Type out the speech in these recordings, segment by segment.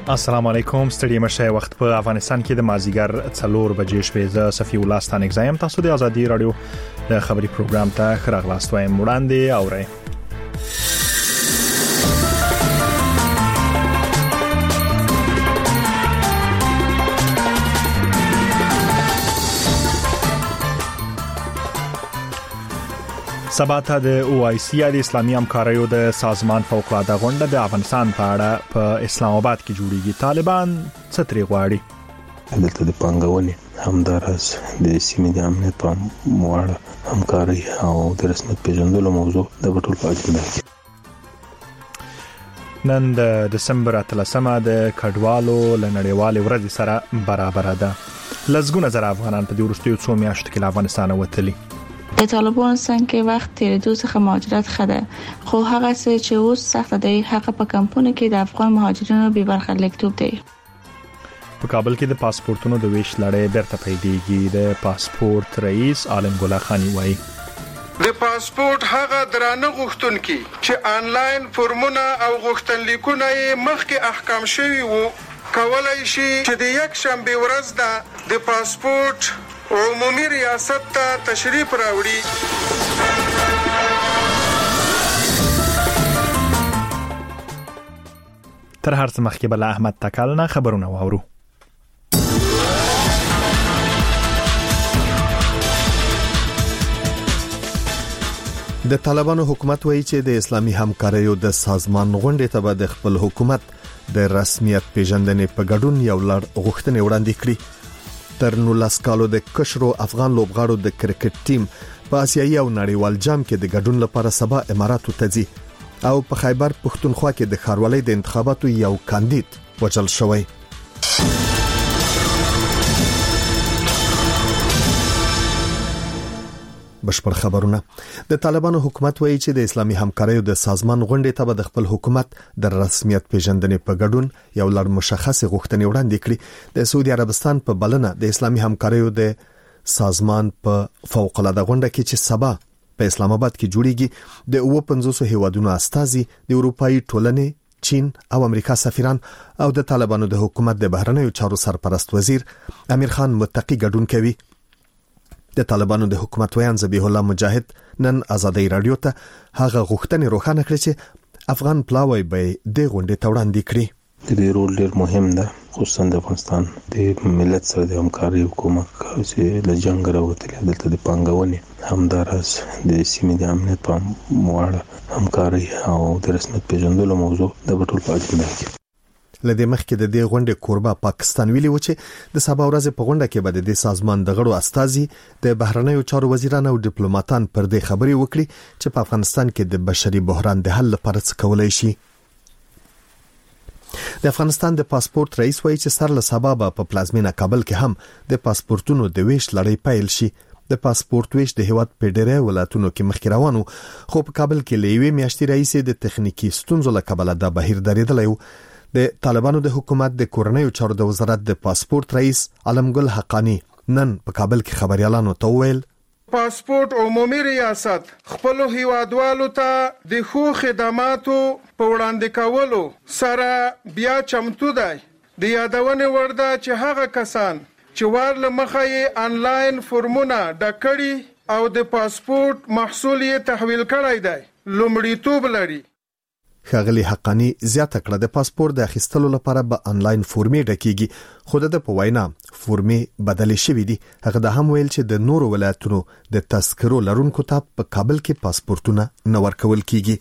السلام علیکم. ستړي مشه وخت په افغانستان کې د مازیګر 4 بجې شوې. ز صفی الله ستانک زایم. تاسو د ازادي رادیو د خبري پروګرام ته خراغلاست وایم. وړاندې اورئ. سبا ته د OIC د اسلامي همکاریو د سازمان فوق العاده غونډه د افغانستان په اړه په اسلام آباد کې جوړیږي. طالبان څه ترې غواړي؟ دلته د پانګونې همدارس د سیمې د امنیت په موړ همکاري او د رسمیت پیژندلو موضوع د ټول په اجنډا کې. نن د دسمبر 13 د کډوالو لنړیوال ورځ سره برابر ده. لزګونه زره افغانان په دې وروستیو څو میاشتو کې له افغانستان وتلي. د طالبانو څنګه وخت تیریدو څخه مهاجرت خده خو هغه څه چې اوس سخت دی هغه په کمپونه کې د افغان مهاجرینو به برخه لیکټوب دی. په کابل کې د پاسپورتونو د ویش لړۍ بیرته پیلېږي. د پاسپورت رئیس عالم ګل خانی وایي د پاسپورت هغه درانه غوښتونکي چې آنلاین فورمونه او غوښتنلیکونه یې مخکې احکام شوي وو کولای شي چې د یک شنبه ورځ د پاسپورت عمومي ریاست ته تشریف راوړي. تر هر څه مخکې بل احمد تکل نه خبرونه واورو. د طالبانو حکومت وایي چې د اسلامي همکاریو د سازمان غونډې ته به د خپل حکومت د رسمیت پیژندنې په ګډون یو لړ غوښتنې وړاندې کړي. تر 19 کالو د کشرو افغان لوبغاړو د کرکټ ټیم په آسیایي او نړیوال جام کې د ګډون لپاره سبا اماراتو ته ځي او په خیبر پښتونخوا کې د ښاروالۍ د انتخاباتو یو کاندید وژل شوی. بشپړ خبرونه. د طالبانو حکومت وایي چې د اسلامي همکاریو د سازمان غونډې ته به د خپل حکومت د رسمیت پیژندنې په ګډون یو لړ مشخصه غوښتنې وړاندې کړي. د سعودي عربستان په بلنه د اسلامي همکاریو د سازمان په فوق العاده غونډه کې چې سبا په اسلام آباد کې جوړیږي د 50 هیوادونو استازي د اروپאי ټولنې، چین او امریکا سفیران او د طالبانو د حکومت د بهرنیو چارو سرپرست وزیر امیر خان متقی ګډون کوي. د طالبانو د حکومت ویان ذبیح الله مجاهد نن ازادي رادیو ته هغه غوښتنې روښانه کړې چې افغان پلاوی به د غونډې ته وړاندې کړي. د دې رول ډېر مهم ده، خصوصا د افغانستان د ملت سره د همکاري حکومت چې له جنگ راوتلی دلته د پانګونې همدارس د سیمې د امنیت په موړ همکاري او د رسمیت پیژندلو موضوع د ټول په اجنډا کې. لدې مخکې د دې غونډې کوربه پاکستان ویلي و چې د سبا ورځ په غونډه کې به د سازمان د غړو استازي د بهرنیو چارو وزیران او ډیپلوماټان پر دې خبرې وکړي چې په افغانستان کې د بشري بحران د حل لپاره څه کولای شي. د افغانستان د پاسپورت رئیس وایي چې سر له سبا په پلازمینه کابل کې هم د پاسپورتونو د ویش لړۍ پیل شي. د پاسپورت ویش د هیواد په ډېرې ولایتونو کې مخکې روانو خو په کابل کې لوي میاشتې رئیس د تخنیکی ستونزو له کبله د بهیر درېدلی و. د طالبانو د حکومت د کورنیو چارو د وزارت د پاسپورت رئیس علم ګل حقانی نن په کابل کې خبريالانو ته وویل پاسپورت عمومي ریاست خپل هیوادوالو ته د خو خدماتو په وړاندې کولو سره بیا چمتو دی. د یادونه ورده چې هغه کسان چې ورله مخې آنلاین فورمونه ډکړي او د پاسپورت محصول یې تحویل کړی دی لومړیتوب لري. ښاغلي حقانی زیاته کړه د پاسپورت د اخیستلو لپاره به آنلاین فورمې ډکېږي خو د په وینا فورمې بدلې شوې دي. هغه د هم ویل چې د نورو ولایتونو د تذکرو لرونکو ته په کابل کې پاسپورتونه نه ورکول کیږي.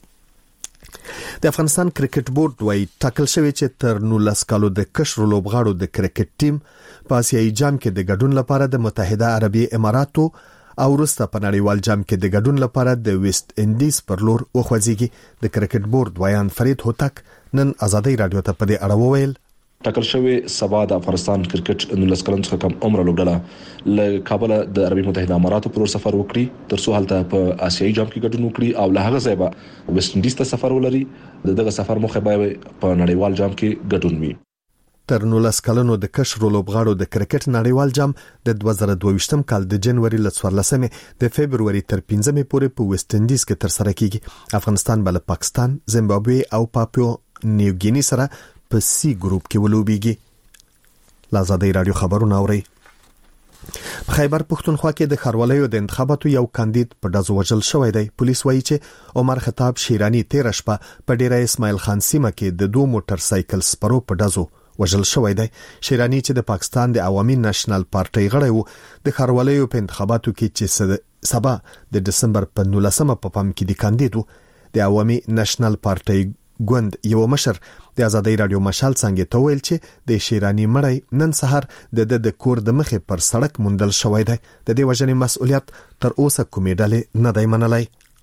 د افغانستان کرکټ بورډ وايي ټاکل شوی چې تر 19 کالو د کشرو لوبغاړو د کرکټ ټیم په آسیایي جام کې د ګډون لپاره د متحده عربي اماراتو او وروسته په نړیوال جام کې د ګډون لپاره د ویسټ انډیز پر لور وخوځيږي. د کرکټ بورډ ویان فرید هوتک نن ازادي رادیو ته په دې اړه وویل ټاکل شوی سبا د افغانستان کرکټ 19 کلن څخه کم عمر لوبډله له کابل د عربي متحده اماراتو پر سفر وکړي ترڅو هلته په آسیایي جام کې ګډون وکړي او له هغه ځای به ویسټ انډیز ته سفر ولري. دغه سفر موخه به په نړیوال جام کې ګډون وي. تر 19 کلنو د کشرو لوبغاړو د کرکټ نړیوال جام د 2022م کال د جنوري ل 14مې د فبرवरी تر 15مې پورې په ویسټ انډیز کې تر سره کیږي. افغانستان بل پاکستان، زیمبابوې او پاپووا نیو ګینی سره په سی ګروپ کې ولوبېږي. لازادي رادیو خبرونه اوري. په خیبر پښتونخوا کې د خارولیو د انتخاباتو یو کاندید په دزو وژل شوی دی. پولیس وایي چې عمر خطاب شیرانی 13 شپه په ډیره اسماعیل خان سیمه کې د 2 موټر سایکل سپرو په دزو وژل شوی دی. شیرانی چې د پاکستان د عوامي نېشنل پارټي غړی وو، د خارولیو په انتخاباتو کې چې سبا د دسمبر په 19مه په پام کې د کاندید وو. د عوامي نېشنل پارټي ګوند یو مشر د آزادۍ رادیو مشال څنګه ته ویل چې د شیرانی مړی نن سحر د کور د مخې پر سړک موندل شوی دی. د دې وژنې مسؤلیت تر اوسه کومې ډلې نه دی منلای.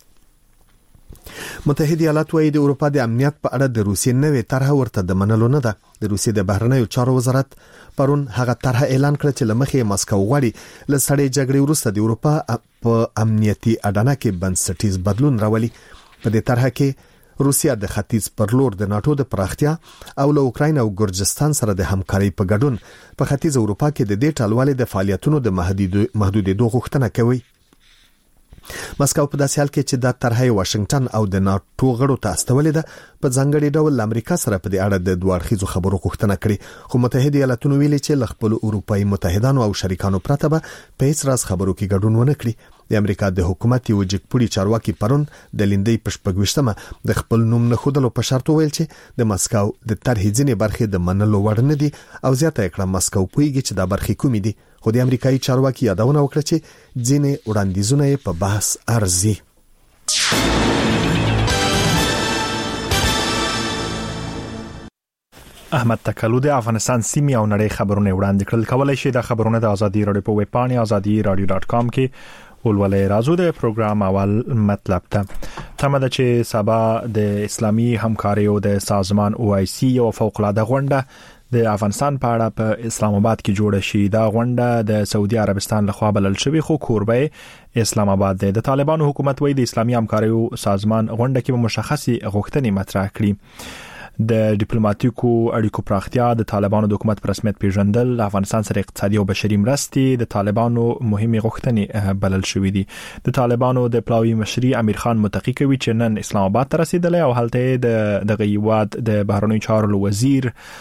متحده ایالات وايي د اروپا د امنیت په اړه د روسیې نوې طرح ورته د منلو نه ده. د روسیې د بهرنیو چارو وزارت پرون هغه طرح اعلان کړ چې لمخې ماسکو غواړي له سړې جګړې وروسته د اروپا په امنیتي اډانه کې بنسټیز بدلون راولي. په دې طرح کې روسیا د ختیځ پر لور د ناتو د پراختیا او له اوکراین او ګرجستان سره د همکارۍ په ګډون په ختیځ اروپا کې د دې ټالوالې د فعالیتونو د محدودېدو غوښتنه کوي. ماسکو په داسې حال کې چې د طرحې واشنگټن او د ناتو غړو ته استولې ده، په ځانګړي ډول امریکا سره په دې اړه د دوه اړخیزو خبرو غوښتنه کړې. خو متحده ایالاتونو ویلي چې له خپل اروپایي متحدانو او شریکانو پرته به په هیڅ راز خبرو کې ګډون ونه کړي. د امریکا د حکومت یو جګپوړي چارواکي پرون د لیندۍ په 28مه د خپل نوم نه خودلو په شرط ویل چې د ماسکو د طرحې ځینې برخې د منلو وړ نه دي او زیاته کړه ماسکو پوهیږي چې دا برخې کومې دي. خو د امریکایي چارواکي یادونه وکړه چې ځینې وړاندیزونه په بحث ارزي. احمد تکلو د افغانستان سیمې او نړۍ خبرونه وړاندې کړل. کولای شئ د خبرونه د ازادي رادیو په ویب پاڼه azadi.radio.com کې ولولئ. راځو د پروګرام اول مطلب ته. تمه ده چې سبا د اسلامي همکاریو د سازمان OIC یو فوق العاده غونډه د افغانستان په اړه په اسلام آباد کې جوړه شي. دا غونډه د سعودي عربستان لخوا بلل شوې، خو کوربه اسلام آباد دی. د طالبانو حکومت وایي د اسلامي همکاریو سازمان غونډه کې به مشخصي غوښتنې مطرح کړي. د ډیپلوماټیکو اړیکو پراختیا، د طالبانو د حکومت پر رسمیت پیژندل، افغانستان سره اقتصادي او بشري مرستې د طالبانو مهمه غوښتنې بلل شوې دي. د طالبانو د پلاوی مشري امیر خان متقی کوي چې نن اسلام آباد ته رسیدلی او هلته د غیواد د بهرنیو چارو وزیر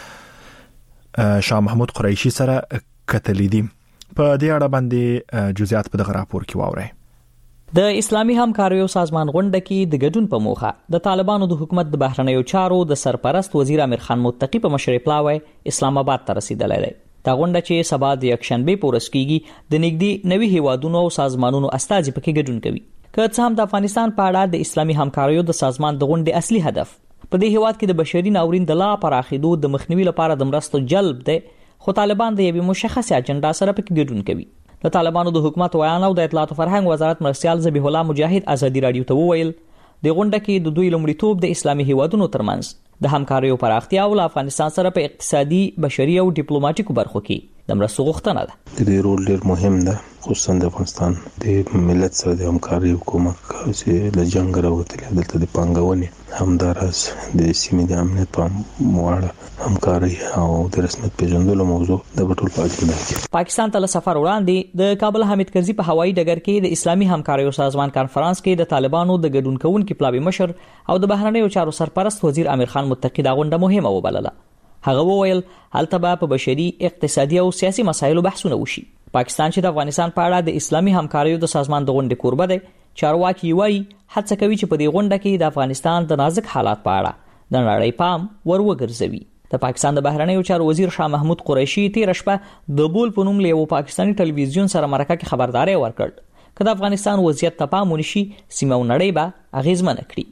شاه محمود قریشي سره کتلې دي. په دې اړه باندې جزئیات په دغه راپور کې واورئ. د اسلامي همکاریو سازمان غونډه کې د ګډون په موخه د طالبانو د حکومت د بهرنیو چارو د سرپرست وزیر امیر خان متقی په مشرۍ پلاوی اسلام آباد ته رسیدلی دی. دا غونډه چې سبا د یکشنبه په ورځ کېږي د نږدې 90 هیوادونو او سازمانونو استازي پکې ګډون کوي. که څه هم د افغانستان په اړه د اسلامي همکاریو د سازمان د غونډې اصلي هدف په دې هیواد کې د بشري ناورین د لا پراخېدو د مخنیوي لپاره د مرستو جلب دی، خو طالبان د یوې مشخصه اجنډا سره پکې ګډون کوي. د طالبانو د حکومت ویان او د اطلاعات او فرهنګ وزارت مرسیال ذبیح الله مجاهد ازادي رادیو ته وویل د غونډه کې د دوی لومړیتوب د اسلامي هیوادونو ترمنځ د همکاریو پراختیا او افغانستان سره په اقتصادي، بشري او ډیپلوماټیکو برخو کې د مرستو غوښتنه ده. د رول ډیر مهم ده، خصوصا د افغانستان د ملت سره د همکارۍ کومک چې له جنگ راوتلې دلته د پانګونې همدارس د سیمې د امنیت په موړه همکارۍ او د رسمیت پیژندلو موضوع د بټول پاکستان پاکستان ته سفر وړاندې د کابل حامد کرزي په هوایي ډګر کې د اسلامي همکاریو سازمان کانفرنس کې د طالبانو د ګډون کوونکو پلاوی مشر او د بهرنیو چارو سرپرست وزیر امیر خان متقی دا غونډه مهمه وبلله. هغه وویل هلته به په بشري، اقتصادي او سیاسي مسایلو بحثونه وشي. پاکستان چې د افغانستان په اړه د اسلامي همکاریو د سازمان د غونډې کوربه دی، چارواکي وایي هڅه کوي چې په دې غونډه کې د افغانستان د نازک حالات په اړه د نړۍ پام وروګرځوي. د پاکستان د بهرنیو چارو وزیر شاه محمود قریشي 13 شپه د بول په نوم له یو پاکستاني ټلویزیون سره مرکه کې خبرداري ورکړ چې د افغانستان وضعیت ته پام ونشي، سیمه او نړۍ به اغیزمن کړي.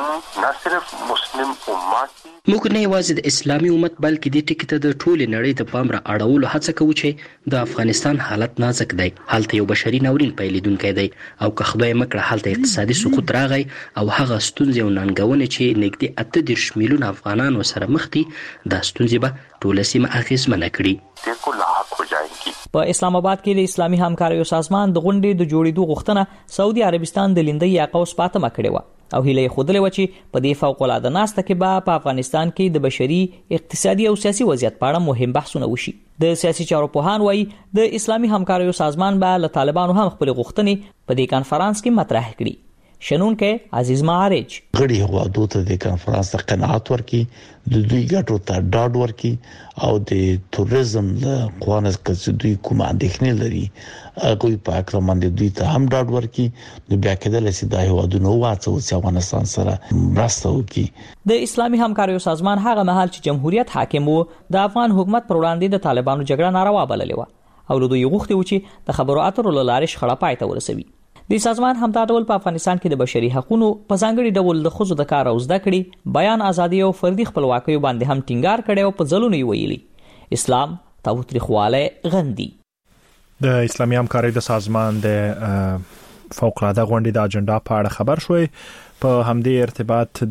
موږ نه یوازې د اسلامي امت بلکې د ټکی ته د ټولې نړۍ د پام را اړولو هڅه کوو چې د افغانستان حالت نازک دی، هلته یو بشري ناورین پیلیدونکی دی او که خدای مکړه هلته اقتصادي سقوط راغی او هغه ستونزې او ننګونې چې نږدې 38 میلیون افغانان سره مخ دي، دا ستونزې به ټوله سیمه اغیزمنه کړي. په اسلام آباد کې د اسلامي همکاریو سازمان د غونډې د جوړېدو غوښتنه سعودي عربستان د لیندۍ یاقوس پاتمه کړې و او هیله خوده و چې په دې فوق العاده ناسته کې به په افغانستان کې د بشري، اقتصادي او سیاسي وضعیت په اړه مهم بحثونه وشي. د سیاسي چارو پوهان وایي د اسلامي همکاریو سازمان به له طالبانو هم خپل غوښتنې په دې کانفرنس کې مطرح کړي. شنونکې عزیز معارج غړي هوادو ته د کانفرنس ته قناعت ورکړي د دوی ګټو ته ډاډ ورکړي او د توریزم له قوانینو کې دوی کوم اندېښنې لري هغه په اړه باندې دوی ته هم ډاډ ورکړي نو بیا کېدل چې د هوادونو واڅو چې افغانستان سره مرسته وکړي. د اسلامي همکاریو سازمان هغه مهال چې جمهوریت حاکم وو د افغان حکومت پر وړاندې د طالبانو جګړه ناروا بللې و او له دوی غوښتي و چې د خبرو اترو لارې شخړه پای ته ورسوي. د سازمان همدا ډول په افغانستان کې د بشري حقوقو په ځانګړي ډول د ښځو د کار او زده کړې بیان ازادي او فردي خپلواکۍ باندې هم ټینګار کړي او په ځلونو ویلي اسلام تاوتریخواله غندي. د اسلامي همکارۍ د سازمان د فوق العاده غونډې د اجنډا په اړه خبر شوي. په همدې ارتباط د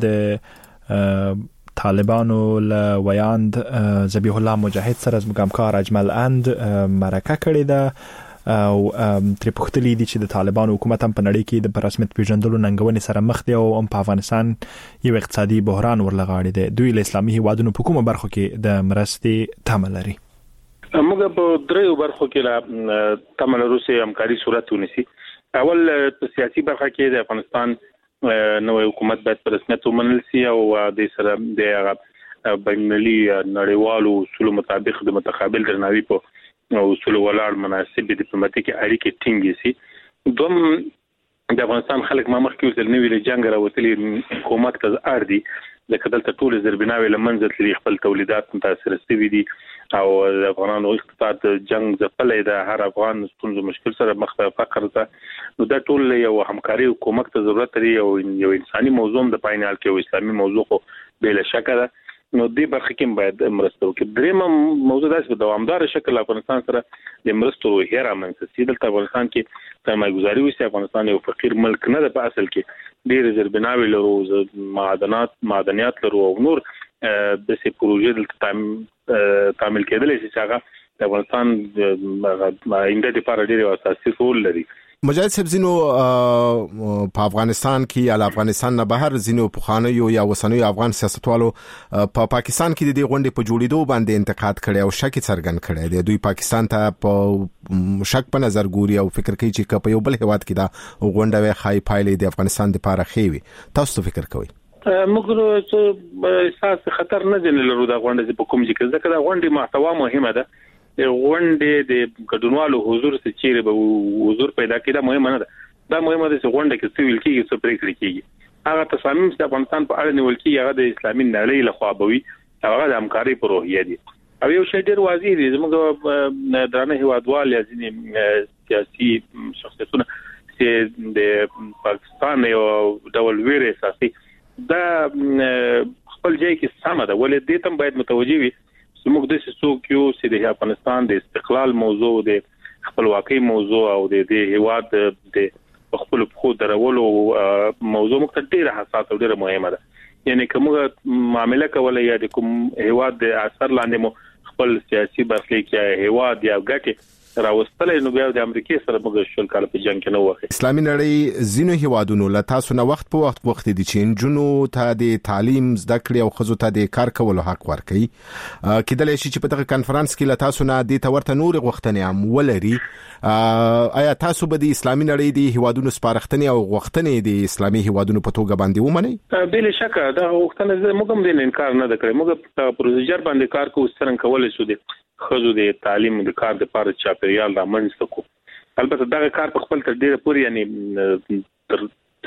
طالبانو له ویاند ذبیح الله مجاهد سره زموږ همکار اجمل اند مرکه کړې ده او تر پختلی دي چې د طالبانو حکومت هم په نړۍ کې د رسمیت پیژندلو ننګونې سره مخ دی او هم په افغانستان یو اقتصادي بحران ورلغاړي دی. دوی له اسلامي هیوادونو په کومه برخو کې د مرستې تمه لري؟ موږ په دریو برخو کې لا تمه لرو چې همکاري صورت ونیسي. اول په سیاسي برخه کې د افغانستان نوې حکومت باید په رسمیت ومنل شي او د سره د بینالمللي نړیوالو اصولو مطابق د متقابل درناوي په اصول ولاړ مناسب ډیپلوماټیک اړیکې ټینګې شي. دوم د افغانستان خلک مخکې وزل نوې له جنگ راوتلي حکومت ته اړ دي ځکه دلته ټول زربناوي لمنځه تللي خپل تولیدات متاثر شوي دي او د افغانانو اقتصاد جنگ ځپلې ده. هر افغان ستونزو مشکل سره مخ ته فقر ده. نو دا ټول یو همکاري حکومت ته ضرورت لري او یو انساني موضوع د پاینال کې او اسلامي موضوع خو بلا شک ده. نو دې برخه کې باید مرسته وکړي. درېمه موضوع داسې په دوامدار شکل افغانستان سره د مرستو هیره منځي دلته افغانستان کې سرمایه‌ګذاري وشي. افغانستان یو فقیر ملک نه ده په اصل کې ډېر زربناوي لرو معدنیات لرو او نور د سي پروژې دلته تعمیل کېدل چې هغه د افغانستان آینده لپاره ډېر اساسي رول لري. مجاهد صاحب زینو په افغانستان کې یا افغانستان نه بهر زینو پخوانیو یا وسنیو افغان سیاستوالو په پاکستان کې د دې غونډې په جوړېدو باندې انتقاد کړي او شک څرګند کړي دی. دوی پاکستان ته په شک په نظر ګوري او فکر کوي چې په یو بل هیواد کې دا غونډه وي خای پایلې د افغانستان لپاره خېوي. تاسو فکر کوئ؟ موږ احساس خطر نه دی لرو دا غونډه په کوم ځای کې ځکه دا غونډه محتوا مهمه ده. غونډه د ګډونوالو حضور څخه چیرې به حضور پیدا کړي دا مهمه نه ده. دا مهمه ده چې غونډه کې څه ویل کېږي څه پریکړې کېږي. هغه تصامیم چې افغانستان په اړه نیول کېږي هغه د اسلامي نړۍ له خوا بوي هغه د همکارۍ په روحیه دي. او یو شی ډېر واضح دی زموږ درانه هیوادوال یا ځینې سیاسي شخصیتونه چې د پاکستان یو ډول ویره اساسي دا خپل ځای کې سم ده ولې دې تم باید متوجي وي موږ د څوک یو چې د افغانستان د استقلال موضوع د خپلواکۍ موضوع او د هیواد د خپل خو درولو موضوع موږ ته ډیره حساس او ډیره مهمه ده. یعنی کومه معاملې کولای یا د کوم هیواد د اثر لاندې مو خپل سیاسي برخلیک یا هیواد یا ګټه راوستلې نو بیا د امریکای سره موږ شل کال په جنگ کې نه وخت. اسلامي نړۍ زینو هیوادونو له تاسو نه وخت په وخت دي چې جنونو ته د تعلیم زده کړې او خزو ته د کار کولو حق ورکړي. کېدل شي چې په دغه کانفرنس کې له تاسو نه د تورته نور غوښتنې هم ولري. آیا تاسو به د اسلامي نړۍ د هیوادونو سپارښتنې او غوښتنې د اسلامي هیوادونو په توګه باندې ومنئ؟ بل شک دا غوښتنه موږ هم د انکار نه کړی. موږ په پروسیجر باندې کار کوو څنګه کولای شو د خزو د تعلیم د کار د پاره چاپیریال د منځ کو. البته دا کار په خپل تر ډیره پورې یعنی تر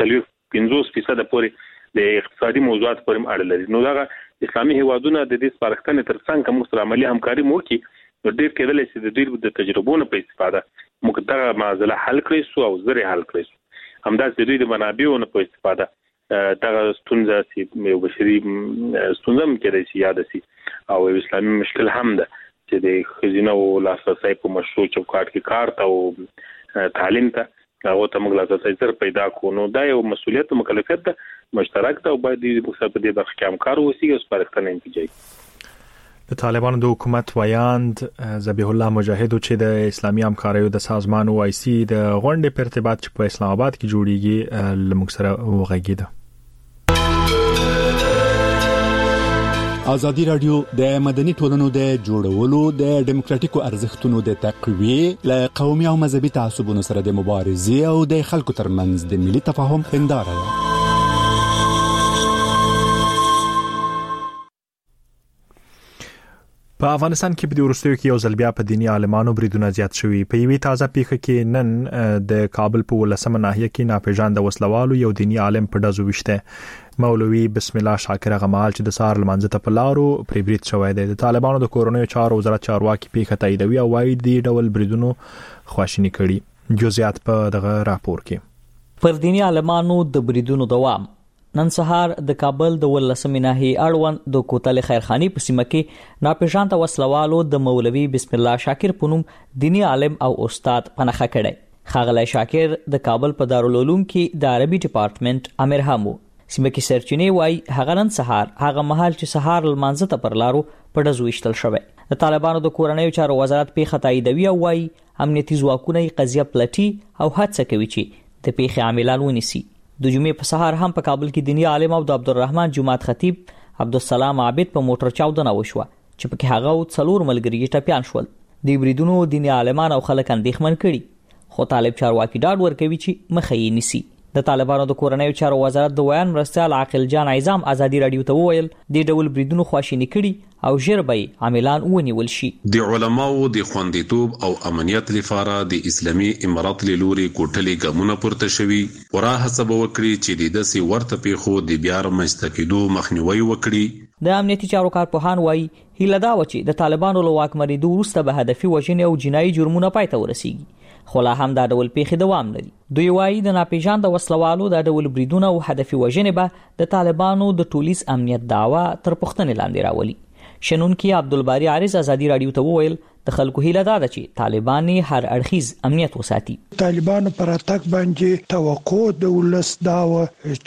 50% پورې د اقتصادي موضوعات پورې اړه لري. نو دا اسلامي هیوادونه د دې سپارښتنې تر څنګ کوم سره عملی همکاري مو کوي نو ډیر کېدل چې د دوی د تجربو په استفاده موږ دا معضله حل کړی سو او زری حل کړی سو. همداسې د دوی د منابعونو په استفاده دا ستونزه چې یو بشري ستونزه کېدای شي یاد شي او اسلامي مشکل هم ده چې د خزینه او لاسرسي په مشروع چوکاټ کې کار ته او تعلیم ته او ته موږ لاسرسي تر پیدا کو. نو دا یو مسولیت او مکلفیت ده مشترک ته او باید د مقصد په دې برخه کې همکار اوسي او سپارښتنه انتجاج. د طالبانو د حکومت ویاند ذبیح الله مجاهد چې د اسلامي همکاریو د سازمان OIC د غونډې په ارتباط چې په اسلام آباد کې جوړیږي لمږ سره وغږیده. ازادي رادیو د مدني ټولنو د جوړولو د ډیموکراتیکو ارزښتونو د تقویې له قومي او مذهبي تعصبونو سره د مبارزې او د خلکو ترمنځ د ملي تفاهم هنداره ده. په افغانستان کې په وروستیو کې یو ځل بیا په دینی عالمانو بریدونه زیات شوي. په یوې تازه پیښه کې نن د کابل په ولسمه ناحیه کې ناپېژانده وسلوالو یو دینی عالم په ډزو وشته. مولوي بسم الله شاکر غمال چې د سار لمانځه ته په لارو پرې برید شوی دی. د طالبانو د کورونیو چارو وزارت چارواکي پیښه تاییدوي او وايي د ډول بریدونو خواشینی کړي. جزئیات په دغه راپور کې. پر دینی عالمانو د بریدونو دوام. نن سهار د کابل د ولسمې ناحیې اړوند د کوتل خیرخانی په سیمه کې ناپېژانده وسلوالو د مولوي بسم الله شاکر په نوم دینی عالم او استاد پنهخه کړی. ښاغلی شاکر د کابل په دارالعلوم کې د عربي ډپارټمنټ امیر هم و. سیمه کې سرچینې وایي هغه نن سهار هغه مهال چې سهار لمانځه ته پر لارو په ډزو ویشتل شوی. د طالبانو د کورنیو چارو وزارت پیښه تاییدوي او وایي امنیتي ځواکونه قضیه پلټي او هڅه کوي چې د پیښې عاملان ونیسي. د جمعې په سهار هم په کابل کې دینی عالم او د عبدالرحمن جماعت خطیب عبدالسلام عابد په موټر چاودنه وشوه چې پکې هغه او 4 ملګري ټپیان شول. د بریدونو دینی عالمان او خلک اندېښمن کړي خو طالب چارواکي ډاډ ورکوي چې مخه یې نیسي. د طالبانو د کورنیو چارو وزارت د ویان مرستیال عاقل جان عظام ازادي رادیو ته وویل د ډول بریدونو خواشینی کړي او ژر به عاملان ونیول شي. د علماو د خوندیتوب او امنیت لپاره د اسلامي امارات لوري کوټلي ګامونه پورته شوي ورا حساب وکړي چې د داسې ورته پیښو د بیا رامنځته کېدو مخنیوي وکړي. د امنیتي چارو کارپوهان وایي هیله دا و چې د طالبانو له واکمنېدو وروسته به هدفي وژنې او جنایي جرمونه پای ته ورسیږي. خو لا هم دا ډول پیښې دوام لري. دوی وایي د ناپېژانده وسلوالو دا ډول بریدونه او هدفي وژنې به د طالبانو د ټولیز امنیت دعوا تر پوښتنې لاندې راولي. شنونکي عبدالباری عارض ازادي رادیو ته وویل د خلکو هیله دا ده چې طالبان هر اړخیز امنیت وساتي. طالبانو پر اتاک باندې توقع د ولس دا و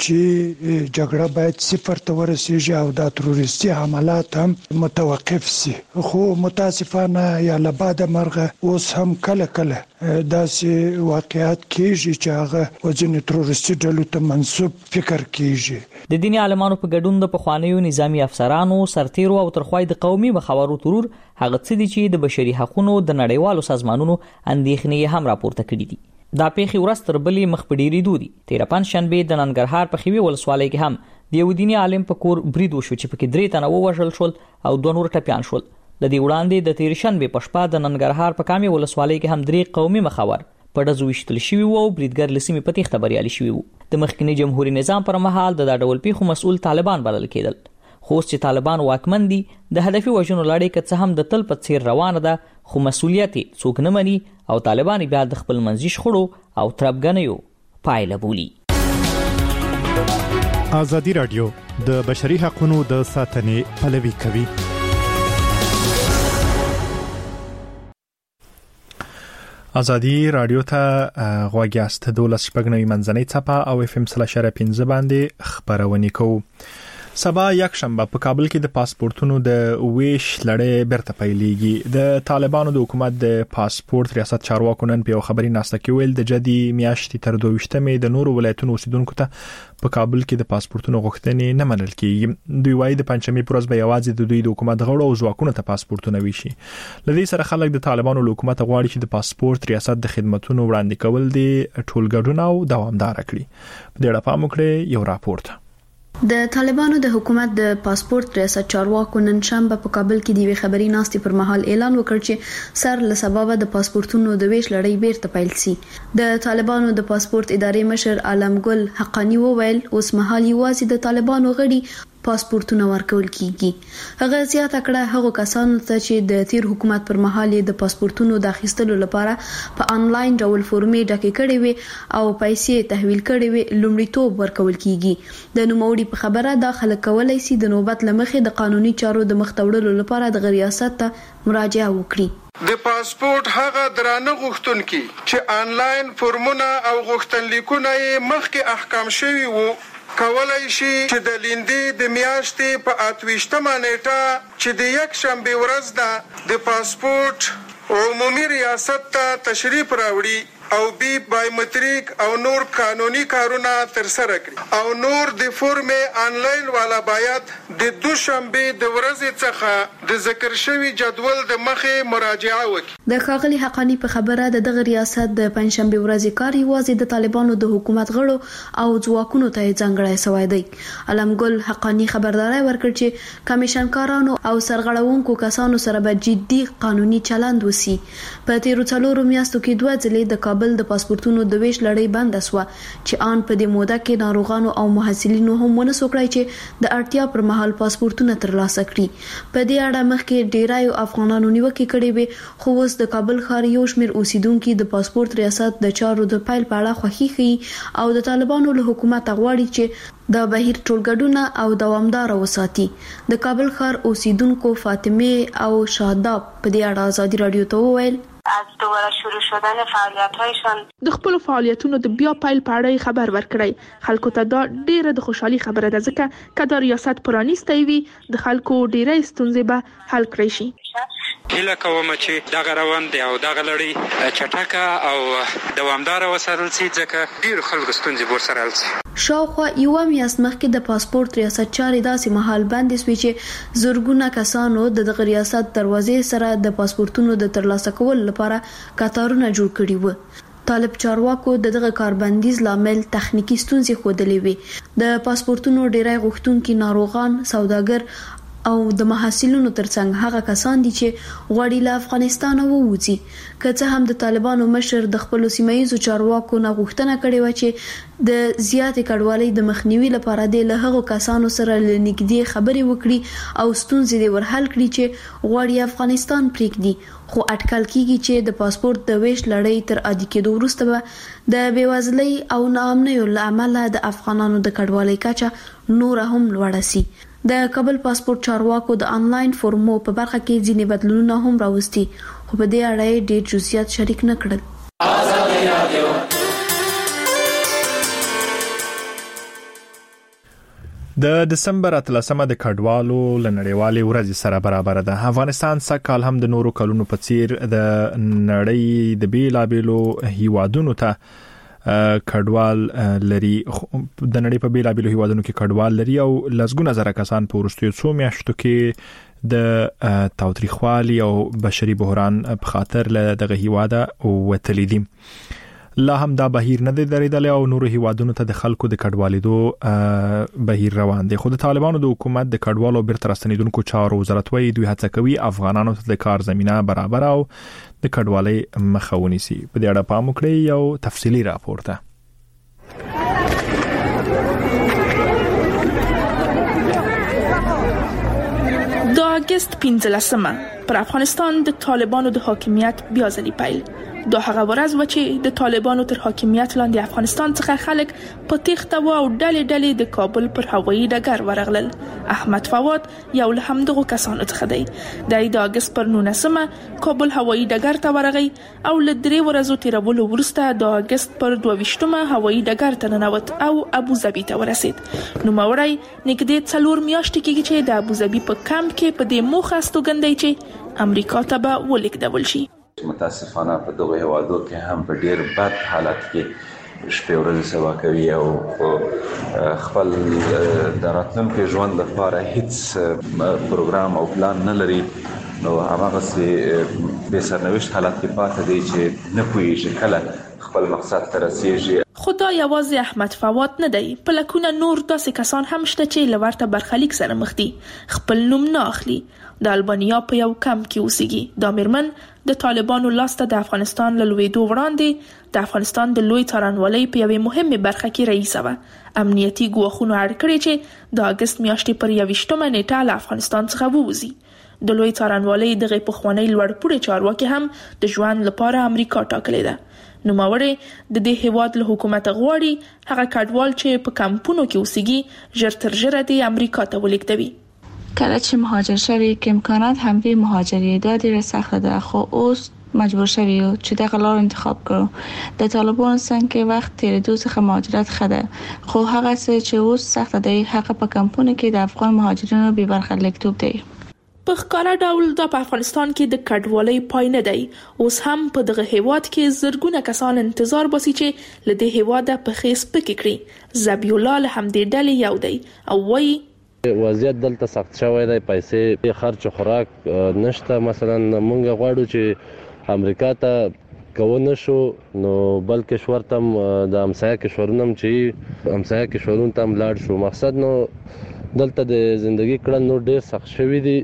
چې جګړه باید صفر ته ورسیږي او د تروریستي حملات هم متوقف سي. خو متاسفانه یا لبعد مرغه اوس هم کله کله داسې واقعیت کېږي چې هغه وزن تروریستي ډلو ته منسوب فکر کېږي. د دیني عالمانو په ګډون د پخوانیو نظامی افسرانو سرتیرو او ترخوای د قومي مخاورو ترور هغه څه دي چې د بشري حقوقو د نړیوالو سازمانونو اندېښنې هم راپورته کړې دي. دا پیښې ورځ تر بلې مخ په ډیرېدو دي. 13 شنبه د ننګرهار په خوي ولسوالۍ کې هم د یو دیني عالم په کور برید وشو چې پکې 3 تنه ووژل شول او 2 نور ټپیان شول. د دې وړاندې د 13 شنبه په شپه د ننګرهار په کامي ولسوالۍ کې هم 3 قومي مخاور په ډزو وشتل شوی وو او بریدګر لسیمه په تخته بریالي شوی وو. د مخکنی جمهوریت نظام پر مهال د ډول پیښو مسؤل طالبان بلل کېدل. خو چې طالبان واکمن دي د هدفي وژنو لړۍ که څه هم د تل په څیر روانه ده خو مسؤلیت څوک نه مني او طالبان بیا د خپل منځي شخړو او تربګنیو پایله بولي. ازادي رادیو د بشري حقوقو د ساتنې پلوي کوي. ازادي رادیو ته غواګیاست 12 شپږنوي منځنۍ چپه او اف ام 3.15 باندې خبرونه کوو. سبا یک شنبه په کابل کې د پاسپورتونو د ویش لړۍ برته پیلېږي. د طالبانو د حکومت د پاسپورت ریاست چارواکو نن په خبري ناسته کې ویل د جدي میاشتې تر 22مې د نورو ولایتونو اوسیدونکو ته په کابل کې د پاسپورتونو غوښتنې نه منل کیږي. دوی وايي د پنځمې پروز به یوازې د دوی د حکومت غړو او ځواکونو ته پاسپورتونه ویشي. لدې سره خلک د طالبانو له حکومت غواړي چې د پاسپورت ریاست د خدماتو وړاندې کول دي ټولګډونه او دوامدار کړي. په دې اړه پام وکړئ یو راپورټ. د طالبانو د حکومت د پاسپورت ریاست چارواکو نن شنبه په کابل کې د خبري ناستې پر مهال اعلان وکړ چې سر له سببه د پاسپورتونو د ویش لړۍ بیرته پیل شي. د طالبانو د پاسپورت ادارې مشر عالمګل حقانی وویل اوس مهال یوازې د طالبانو غړي پاسپورتونه ورکول کیږي. هغه زیاته کړه هغه کسانو ته چې د تیر حکومت پر مهال د پاسپورتونو د اخیستلو لپاره په انلاین ډول فورمې ډکې کړې وي او پیسې تحویل کړې وي لومړیتوب ورکول کیږي. د نوموړي په خبره داخله کولای شي د نوبت لمخې د قانوني چارو د مختوړلو لپاره د ریاست ته مراجعه وکړي. د پاسپورت هغه درانه غوښتونکي چې انلاین فورمونه او غوښتنلیکونه یې مخکې احکام شوي وو کولای شي چې د لیندې د میاشتې په 28مه نیټه چې د یک شنبه ورځ ده د پاسپورت عمومي ریاست ته تشریف راوړي او بي بایومټریک او نور قانوني کارونه تر سره کړي او نور د فورمې انلاین والا باید د دوشنبه د ورځې څخه د ذکر شوی جدول د مخې مراجعه وکړي. د ښاغلي حقانی په خبره د دغه ریاست د پنځشنبه ورځې کار یوازې د طالبانو د حکومت غړو او ځواکونو ته ځانګړی شوی دی. علمګل حقانی خبرداري ورکړ چې کمیشنکارانو او سرغړونکو کسانو سره به جدي قانوني چلند وسی. په تیرو څلورو میاشتو کې دوه ځلې د کابل د پاسپورتونو د ویش لړۍ بند شوه چې آن په دې موده کې ناروغانو او محصلینو هم ونه سوکړای چې د اړتیا پر مهال پاسپورتونه ترلاسه کړي. په دې اړه مخکې ډیرایو افغانانو نیوکه کړې وي خو اوس د کابل ښار یو شمېر اوسیدونکو د پاسپورت ریاست د چارو د پیل په اړه خوښي ښیي او د طالبانو له حکومت غواړي چې د بهیر ټولګډونه او دوامدار وساتي. د کابل ښار اوسیدونکو فاطمه او شاداب په دې اړه ازادي رادیو ته وویل از دوباره شروع شدن فعالیت‌هایشان د خپل فعالیتونو د بیا پیل په اړه خبر ورکړی. خلکو ته دا ډیره د خوشحالي خبره ده ځکه چې د ریاست پرانیستی وي د خلکو ډیره ستونزې به حل کړی شي. هیله کوم چې دغه روان دی او دغه لړۍ چټکه او دوامدار وساتل شي ځکه ډیر خلکو ستونزې ورسره حل شي. شاوخوا یو میاشت مخکې د پاسپورت ریاست چارې داسې مهال بندې شوې چې زورګونه کسانو د دغه ریاست دروازې سره د پاسپورتونو د ترلاسه کولو لپاره کتارونه جوړ کړي وو. طالب چارواکو دغه کاربندیز لامل تخنیکی ستونزې ښودلې وي. د پاسپورتونو ډیری غوښتونکي ناروغان، سوداګر او د محصلینو ترڅنګ هغه کسان دي چې غواړي له افغانستان ووځي. که څه هم د طالبانو مشر د خپل سیمایي چارواکو نه غوښتنه کړې و چې د زیاتې کډوالۍ د مخنیوي لپاره د له هغو کسانو سره لنګدې خبرې وکړي او ستونزې د ورحل کړي چې غواړي افغانستان پریږدي. خو اټکل کیږي چې د پاسپورت د ویش لړۍ تر عادي کېدو وروسته به د بیوزلۍ او ناامنیو له امله د افغانانو د کډوالۍ کچه نور هم لوړه شي. د کابل پاسپورت چارواکو د انلاین فورمو په برخه کې ځینې بدلونونه هم راوستي خو په دې اړه ډېر جزئیات شریک نه کړل. د دسمبر 13مه د کډوالو لنړیوالې ورځ سره برابر ده. افغانستان سکهال هم د نورو کلونو په څیر د نړۍ د بیلابېلو هیوادونو ته کډوال لري. د نړۍ په بیلابېلو هیوادونو کې کډوال لري او لسګونه زره کسان په وروستیو څو میاشتو کې د تاوتریخوالي او بشري بحران په خاطر له دغه هیواده وتلي دي. لا هم دا بهیر نه دی درېدلی او نورو هیوادونو ته د خلکو د کډوالېدو بهیر روان دی. خو د طالبانو د حکومت د کډوالو بیرته راستنېدونکو چارو وزارت وایي دوی هڅه کوي افغانانو ته د کار زمينه برابر او د کډوالۍ مخه ونیسي. په دې اړه پام وکړئ یو تفصیلی راپور ته. د اگست 15 پر افغانستان د طالبانو د حاکمیت بیا ځلې پیل. دا هغه ورځ و چې د طالبانو تر حاکمیت لاندې افغانستان څخه خلک په تخته او ډلې د کابل پر هوایي ډګر ورغلل. احمد فواد یو له همدغو کسانو څخه دی. د اگست پر 19مه کابل هوایي ډګر ته ورغی او له 3 ورځو تیرولو وروسته د اگست پر 22مه هوایي ډګر ته ننوت او ابوظبي ته ورسید. نوموړی نږدې 4 میاشتې کېږي چې د ابوظبي په کمپ کې په دې موخه استوګندی چې امریکا ته به ولیږدول شي. متاسفانه په دغه هوادو کې هم په ډیر بد حالت کې شپې ورځې سبا کوي او خپل د راتلونکي ژوند لپاره هیڅ پروګرام او پلان نه لري. نو هغه څه به سرنوشت حالت کې پاتې دي چې نه پوهیږي کله خپل مقصد ته رسیږي. خدا یوازې احمد فواد نه دی، په لکونه نور داسې کسان هم شته چې لورته برخلیک سره مخ دي، خپل نوم نه اخلي. د البانیا په یو کمپ کې اوسېږي. دا میرمن د طالبانو لاسته د افغانستان له لویدو وړاندې د افغانستان د لوی څارنوالۍ په یوې مهمه برخه کې رئیسه وه. امنیتي ګواښونه اړ کړي چې د اگست میاشتې پر 21مه نیټه له افغانستان څخه ووځي. د لوی څارنوالۍ دغه پخوانی لوړپوړي چارواکي هم د ژوند لپاره امریکا ټاکلې ده. نوموړی د دې هیواد له حکومت غواړي هغه کډوال چې په کمپونو کې اوسېږي ژر تر ژره د امریکا ته ولیږدوي. کله چې مهاجر شوی که امکانات هم به مهاجری دا ډیره سخته ده، خو اوس مجبور شوی چې دغه لار انتخاب کړو. د طالبانو څنګه وخت تیرېدو څخه مهاجرت خده، خو هغه څه چې اوس سخته دی هغه په کمپونو کې د افغان مهاجرینو بې برخلیکتوب دی. په ښکاره ډول دا په افغانستان کې د کډوالۍ پای نه دی. اوس هم په دغه هیواد کې زرګونه کسان انتظار باسي چې له دې هیواده په خېس پکې کړي. ذبیح الله له همدې ډلې یو دی او وایي وضعیت دلته سخت شوی دی، پیسې خرچ خوراک نشته. مثلا مونږ غواړو چې امریکا ته کوونه شو نو بلکې شورتم د امسایه کشورونم چې امسایه کشورون تم لاړ شو. مقصد نو دلته د زندگی کړه نو ډیر سخت شوی دی،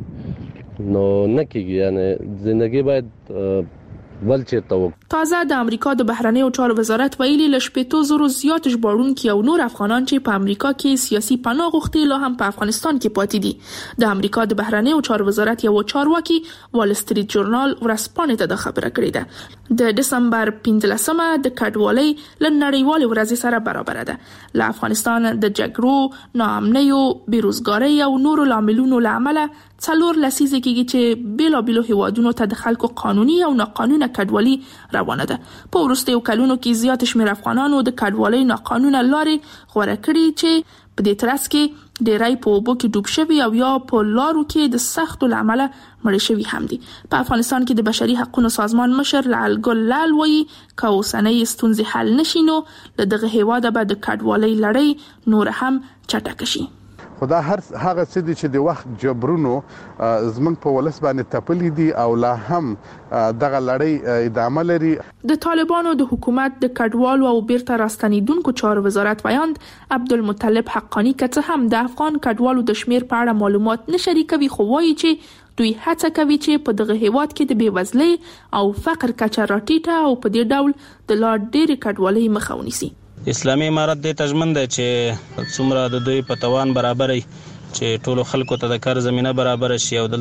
نو نکیږي. یعنی زندگی باید بل چیرته و. تازه د امریکا د بهرنیو چارو وزارت ویلي ل 8,000 زیات ژباړونکي او نور افغانان چې په امریکا کې سیاسي پناه غوښتي لا هم په افغانستان کې پاتې دي. د امریکا د بهرنیو چارو وزارت یو چارواکي وال سټریټ جورنال ورځپاڼې ته د خبره کړې ده. د دسمبر 15مه د کډوالۍ ل نړیوال ورځ سره برابر ده. ل افغانستان د جګړو، ناامنیو، بیروزګارۍ او نورو لاملونو لامل 4 لسیزې کېږي چې بیلابیلو هیوادونو ته د خلکو قانوني او ناقانونه کډوالي روانه ده. په وروستیو کلونو کې زیات شمېر افغانانو د کډوالۍ ناقانونه لارې غوره کړي چې په دې ترڅ کې ډېری په اوبو کې ډوب شوي او یا په لارو کې د سختو له امله مړه شوي هم دي. په افغانستان کې د بشري حقوقو سازمان مشر لعل ګل لال وایي که اوسنۍ ستونزې حل نشي نو له دغه هیواده به د کډوالۍ لړۍ نور هم چټکه شي. خدا هغه څه دي چې د وخت جبرونو زمنګ په ولس باندې تپلې دي او لا هم دغه لړۍ ادامه لري. د طالبانو د حکومت د کډوالو او بیرته راستنیدونکو چارو وزارت ویاند عبدالمطلب حقانی که هم د افغان کډوالو د شمیر په اړه معلومات نه شریکوي، خو وایي چې دوی هڅه کوي چې په دغه هیواد کې د بیوزلۍ او فقر کچه راټیټه او په دې ډول د لا ډېرې کډوالۍ مخه ونیسي. اسلامي امارت د تضمن دی چې څومره د دوی په توان برابرۍ چې ټولو خلکو ته د کار زمينه برابر شي او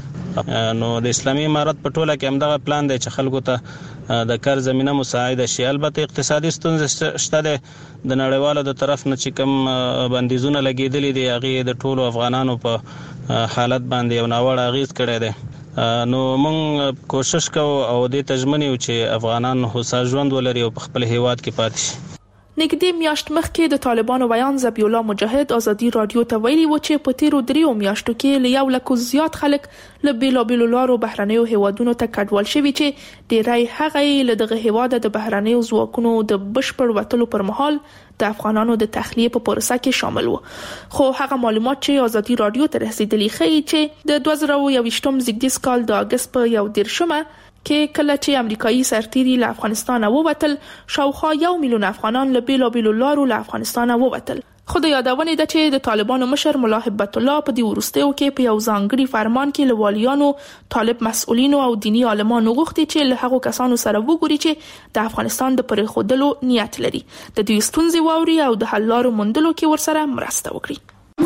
نو د اسلامي امارت په ټوله کې همدغه پلان دی چې خلکو ته د کار زمينه مساعده شي. البته اقتصادي ستونزې شته د نړیوالو د طرف نه چې کوم بندیزونه لګیدلي دي هغه د ټولو افغانانو په حالت باندې یو ناوړه اغیز کړی دی. نو موږ کوشش کوو او د تضمن یو چې افغانان هوسا ژوند ولري او په خپل هیواد کې پاتې شي. نږدې میاشت مخکې د طالبانو ویان ذبیح الله مجاهد ازادي رادیو ته ویلي و چې په تیرو 3 میاشتو کې له 1 لک زیات خلک له بیلابیلو لارو بهرنیو هیوادونو ته کډوال شوي چې ډیری هغه له دغه هیواده د بهرنیو ځواکونو د بشپړ وټلو پر مهال د افغانانو د تخلیه په پروسه کې شامل وو. خو هغه معلومات چې ازادي رادیو ته رسیدلي ښیي چې د 2021 زیږدیز کال د اگست په 11مه کې کله چې امریکایي سرتیري له افغانستان ووتل شاوخوا 1 میلیون افغانان له بیلابیلو لارو له افغانستان ووتل. خو د یادونې ده چې د طالبانو مشر ملا هبت الله په دې وروستیو کې په یو ځانګړي فرمان کې له والیانو، طالب مسؤلینو او دینی عالمانو غوښتي چې له هغو کسانو سره وګوري چې د افغانستان د پرېښودلو نیت لري، د دوی ستونزې واوري او د حل لارو موندلو کې ورسره مرسته وکړي.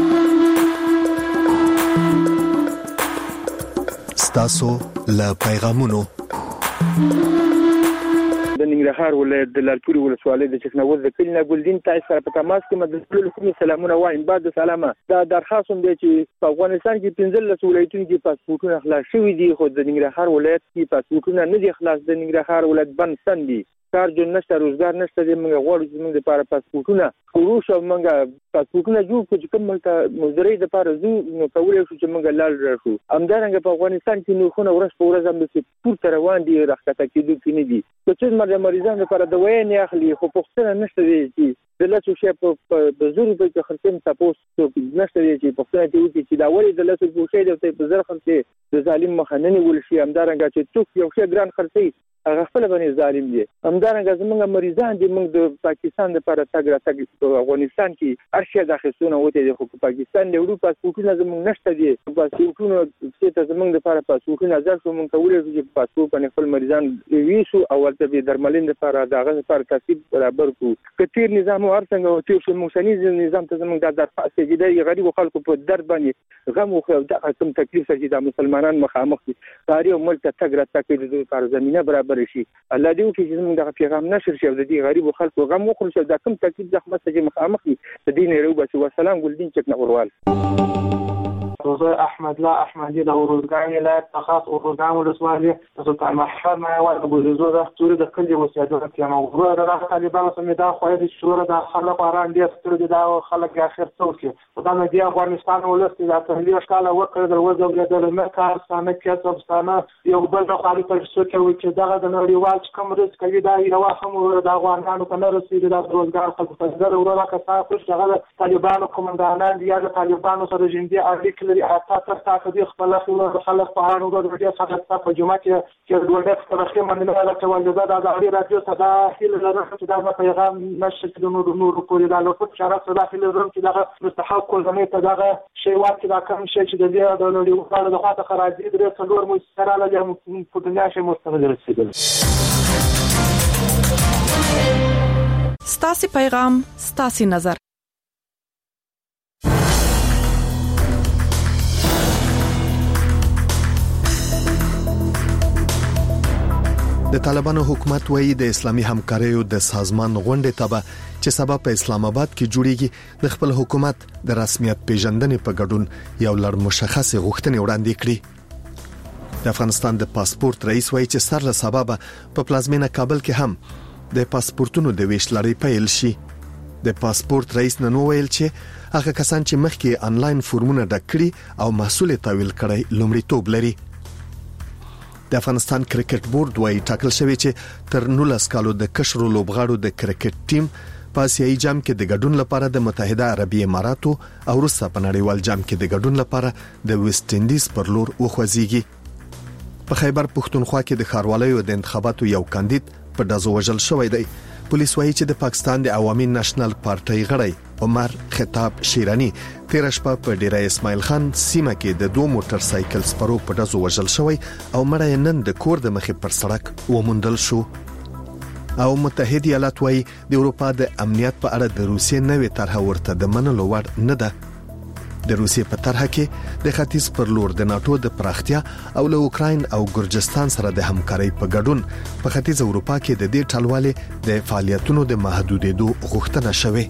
ستاسو له پیغامونو د ننګرهار ولایت د لالپورې ولسوالۍ د چکنوز د کلي نه ګلدین تاسو سره په تماس کې مدلل کومي سلامونه وایم. بعد سلامه دا درخواست هم دی چې په افغانستان کې 15 ولایتونو کې پاسپورتونه خلاص شوي دي، خو د ننګرهار ولایت کې پاسپورتونه نه دي خلاص. د ننګرهار ولایت بندستان دي، کار جون نشته، روزګار نشته. د موږ غواړو چې موږ لپاره پاسپورتونه خروش او موږ پاسپورتونه جوړ کړو چې کوم ته مزدوري د لپاره زو نو کولای شو چې موږ لاړ راشو. همدارنګه په افغانستان کې نو خونه ورځ په ورځ هم د پورته روان دي، راښکته کېدو کې نه دي. چې مریضانو لپاره دوايي نه اخلي، خو پوښتنه نشته دی چې د لاسو شی په زورو په خرڅم تاسو نشته دی چې پوښتنه کوي چې دا ولې د لاسو په شی د په زر خرڅې د ظالم مخننه ول شي. همدارنګه چې څوک یو شی ګران خرڅي هغه خپل باندې ظالم دي. همدارنګه زموږ مریضان دي، موږ د پاکستان لپاره تګ راتګ په افغانستان کې ارشیا داخلونه وته دي، خو پاکستان له اروپا پاسپورتونه زموږ نشته دي. پاسپورتونه چې زموږ لپاره پاسپورتونه ځل شو موږ کولای شو چې پاسپورت باندې خپل مریضان ویسو او ورته به درملین لپاره دغه لپاره ترتیب برابر کو. کتیر نظام ورڅنګه او تیر شو موږ نظام ته زموږ د درخواست دی غریب خلکو په درد باندې غم او د کوم تکلیف سره چې د مسلمانان مخامخ دي غاری او ملک تګ راتګ د لپاره زمينه برابر شي. الله دې وکړي چې موږ د پیغام نشر شي او د دې غریب خلکو غم وخورو چې د کوم تکلیف زخمه چې مخامخ دي د دین ورو بس. والسلام ګلدین چکنوروال. زه احمد الله احمدی د اورزګان ولایت خاص اورزګان ولسوالۍ د سلطان محمد مایوال د بوزو د ستوري د کلي اوسېدونکو یم. ورو د طالبانو سمې دا خو د شورا د خلک اران دي ستوري دا خلک اخر څوکي دا نه دی افغانستان ولست د تحلیل کاله وکړه د وځو د مکار ستانه کې څبستانه یو بل د خالي پر څوک چې دغه د نړیوال کوم رس کوي دا یو هم د افغانانو په نړۍ کې د روزګار خلکو په نظر ورو راکړه خوش دغه طالبانو کومندانان دي یا د طالبانو سره جندي اړیکې لري اته تاسو خپل خلک په اړه ورته څنګه په جمعه کې ډوډۍ ترخه مننه راکول دا د اړیکې راډیو صدا هیله لرم چې دا پیغام نشته د نور پورې دا له څه شرط صدا هیله لرم چې دا مستحق کولمه ته دا شی واکې دا کوم شی چې د دې د نړیوالو د خاطر خراجي د څلور مو سره له په دنیا شي مستند رسیدل. ستاسي پیغام ستاسي نظر. د طالبانو حکومت وایي د اسلامي همکاریو د سازمان غونډې ته به چې سبا په اسلام آباد کې جوړیږي د خپل حکومت د رسمیت پیژندنې په ګډون یو لړ مشخصه غوښتنې وړاندې کړې. د افغانستان د پاسپورت رئیس وایي چې سر له سبا په پلازمینه کابل کې هم د پاسپورتونو د ویش لړۍ پیل شي. د پاسپورت رئیس نن ویل چې هغه کسان چې مخکې آنلاین فورمونه ډک کړي او محصول تحویل کړي لومړیتوب لري. د افغانستان کرکټ بورډ وايي ټاکل شوی چې تر 19 کالو د کشرو لوبغاړو د کرکټ ټیم په آسیایي جام کې د ګډون لپاره د متحده عربي اماراتو او روسا په نړیوال جام کې د ګډون لپاره د ویسټ انډیز پر لور وخوځيږي. په خیبر پښتونخوا کې د ښاروالۍ د انتخاباتو یو کاندید په دازو وژل شوی دی. پولیس وایي چې د پاکستان د عوامي نېشنل پارټي غړی عمر خطاب شیرانی تیر شپه په ډیره اسماعیل خان سیمه کې د 2 موټر سایکل سپرو په دازو وژل شوی او مړی نن د کور د مخې پر سړک وموندل شو. او متحده ایالات وایي د اروپا د امنیت په اړه د روسیې نوې طرحه ورته د منلو وړ نه ده. د روسیې په طرحه کې د ختیځ پر لور د ناتو د پراختیا او له اوکراین او ګرجستان سره د همکارۍ په ګډون په ختیځ اروپا کې د دې ټلوالې د فعالیتونو د محدودېدو غوښتنه شوه.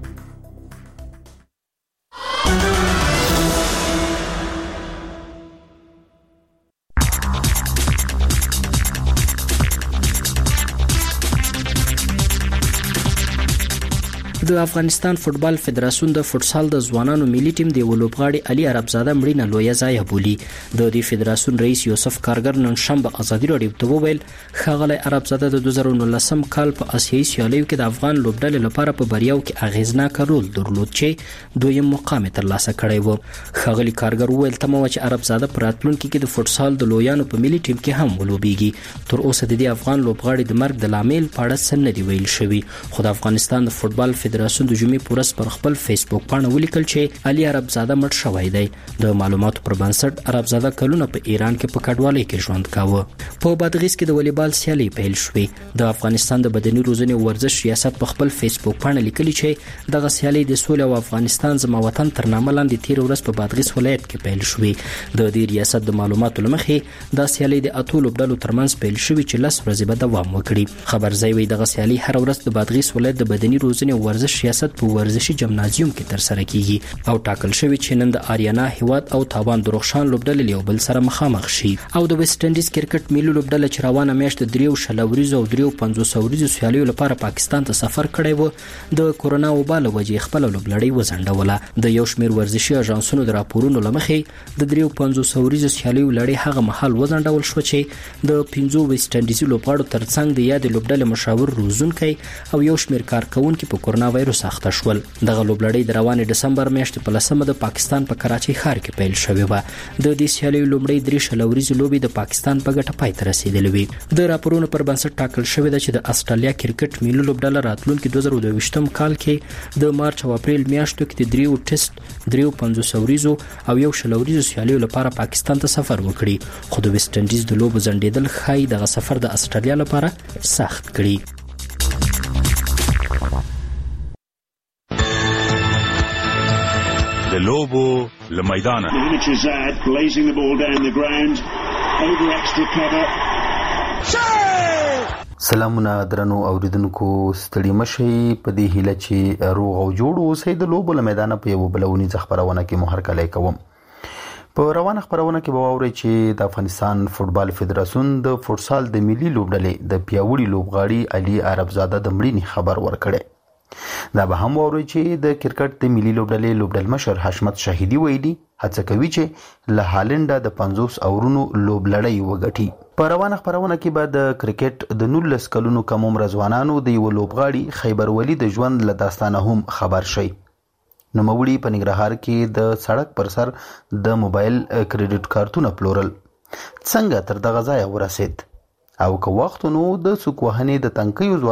د افغانستان فوتبال فدراسیون د فوتسال د ځوانانو ملي ټیم د ولوبغاړي علي عربزاده مړینه لوی ځای بولی. د دې فدراسیون رئیس یوسف کارګر نن شنبه ازادي راډیو ته وویل خغلی عربزاده د 2019 کال په آسیایي سیالیو کې د افغان لوبډلې لپاره په بریاو کې اغیزناک رول درلود چې دویم مقام ترلاسه کړی و. خغلی کارګر وویل تمه چې عربزاده په راتلونکي کې د فوتسال د لویانو په ملي ټیم کې هم ولوبېږي. تر اوسه د دې افغان لوبغاړي د مرګ د لامل په اړه څه نه دی ویل شوی. خو د افغانستان د فوتبال فدراسیون د جمعې پورس پر خپل فیسبوک باندې ولیکل چې علي عربزاده مړ شوی دی. د معلوماتو پر بنسټ عربزاده کلونه په ایران کې په کډوالۍ کې ژوند کاوه. په بادغیس کې د والیبال سیالي پیل شوې. د افغانستان د بدني روزنې او ورزش ریاست په خپل فیسبوک باندې لیکلي چې دغه سیالي د سولې او افغانستان زما وطن تر نامه لاندې تیر ورځ په بادغیس ولایت کې پیل شوې. د دې ریاست د معلوماتو لمخې دا سیالي د اتو لوبډلو ترمنځ پیل شوې چې 10 ورځې به دوام وکړي. خبرځای وی دغه سیالي هر ورځ د بادغیس ولایت د بدني روزنې او ورزش ریاست په ورزشي جمنازیوم کې تر سره کیږي او ټاکل شوی چې نن د آریانا هیواد او تاوان درخشان لوبډلې یو بل سره مخامخ شي. او د ویسټ انډیز کرکټ ملي لوبډله چې روانه میاشت د 3 شلوريزو او 350 ورځو سیالیو لپاره پاکستان ته سفر کړی و د کورونا وبا له وجې خپل لوبلړۍ وزنډوله. د یو شمیر ورزشي اژانسونو د راپورونو لمخې د 350 ورځو سیالیو لړۍ هغه مهال وزنډول شو چې د 15 ویسټ انډیز لوبغاړو ترڅنګ د یاد لوبډله مشاور روزونکي او یو شمیر کارکونکو په کورونا وایروس اخته شول. دغه لوبلړۍ د روانې دسمبر میاشتې په 10مه د پاکستان په کراچۍ ښار کې پیل شوې و. د دې سیالیو لومړۍ 3 شلوريزې لوبې د پاکستان په ګټه پای ته رسیدلې وې. د راپورونو پر بنسټ ټاکل شوې ده چې د استرالیا کرکټ ملي لوبډله راتلونکي 2022م کال کې د مارچ او اپریل میاشتو کې د 3 ټیسټ 350 ورځو او یو شلوريزو سیالیو لپاره پاکستان ته سفر وکړي. خو د ویسټ انډیز د لوبو ځنډېدل ښایي دغه سفر د استرالیا لپاره سخت کړي. د لوبو لمیدانه سلامونه درنو اوریدونکو ستړي مشي په دې هیله چې روغ او جوړ اوسئ. د لوبو لمیدانه په یو بلونی ځخبرونه کې مو هر کله کوم. په روانه خبرونه کې به واورئ چې د افغانستان فوتبال فدراسیون د فوټسال د ملي لوبډلې د پیاوړي لوبغاړي علي عربزاده د مړینې خبر ورکړی. دا به هم واورئ چې د کرکټ د ملي لوبډلې لوبډلمشر حشمت شهیدي ویلي هڅه کوي چې له هالنډ د 50 اورونو لوبلړۍ وګټي. په روانه خبرونه کې به د کرکټ د 19 کلونو کم عمر ځوانانو د یو لوبغاړي خیبر ولی د ژوند له داستانه هم خبر شي. نوموړي په ننګرهار کې د سړک پر سر د موبایل کریډټ کارتونه پلورل. څنګه تر دغه ځایه ورسید او که وخت نو د سوق وهنې د تنکیو